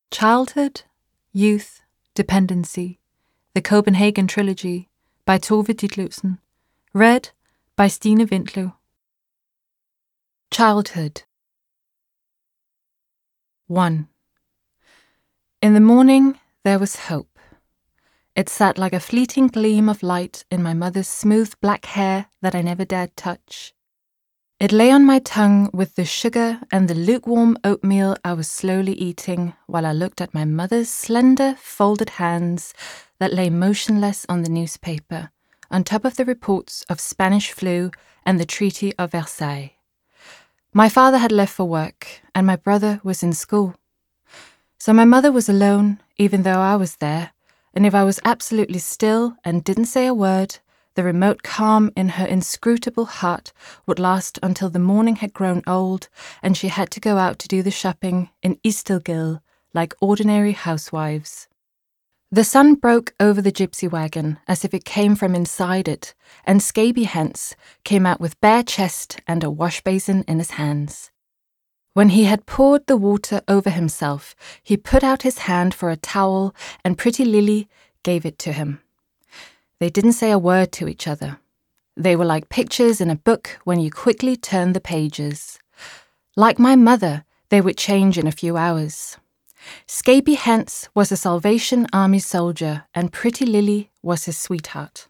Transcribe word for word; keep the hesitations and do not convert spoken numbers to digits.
Childhood, Youth, Dependency, The Copenhagen Trilogy by Tove Ditlevsen. Read by Stine Windlev. Childhood. one. In the morning there was hope. It sat like a fleeting gleam of light in my mother's smooth black hair that I never dared touch. It lay on my tongue with the sugar and the lukewarm oatmeal I was slowly eating while I looked at my mother's slender, folded hands that lay motionless on the newspaper, on top of the reports of Spanish flu and the Treaty of Versailles. My father had left for work, and my brother was in school. So my mother was alone, even though I was there, and if I was absolutely still and didn't say a word, the remote calm in her inscrutable heart would last until the morning had grown old and she had to go out to do the shopping in Istilgil like ordinary housewives. The sun broke over the gypsy wagon as if it came from inside it, and Scaby Hans came out with bare chest and a wash basin in his hands. When he had poured the water over himself, he put out his hand for a towel, and Pretty Lily gave it to him. They didn't say a word to each other. They were like pictures in a book when you quickly turn the pages. Like my mother, they would change in a few hours. Scaby Hans was a Salvation Army soldier, and Pretty Lily was his sweetheart.